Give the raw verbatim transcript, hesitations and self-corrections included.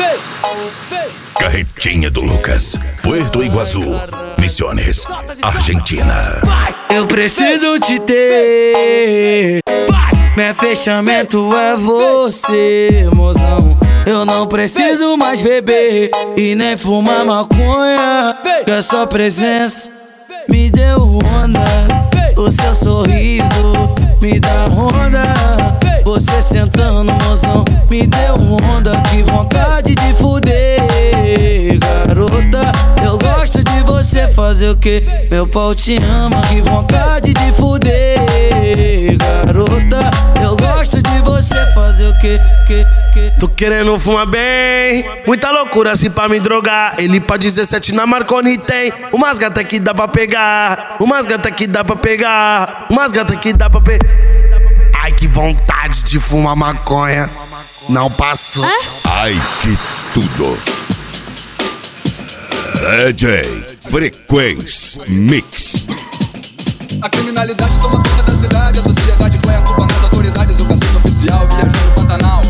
Carretinha do Lucas, Puerto Iguaçu, Misiones, Argentina. Eu preciso te ter. Meu fechamento é você, mozão. Eu não preciso mais beber e nem fumar maconha, que a sua presença me deu onda. O seu sorriso me dá onda. Você sentando, mozão, me deu onda. Que vontade de fuder, garota. Eu gosto de você fazer o que? Meu pau te ama. Que vontade de fuder, garota. Eu gosto de você fazer o que? que, que? Tô querendo fumar bem, muita loucura assim pra me drogar. Ele pra dezessete na Marconi tem umas gatas que dá pra pegar, umas gatas que dá pra pegar, umas gatas que dá pra pegar. Ai, que vontade de fumar maconha. Não passou. Ai, que tudo. D J Frequência Mix. A criminalidade toma conta da cidade, a sociedade põe a culpa nas autoridades. O cacete oficial viajando no Pantanal.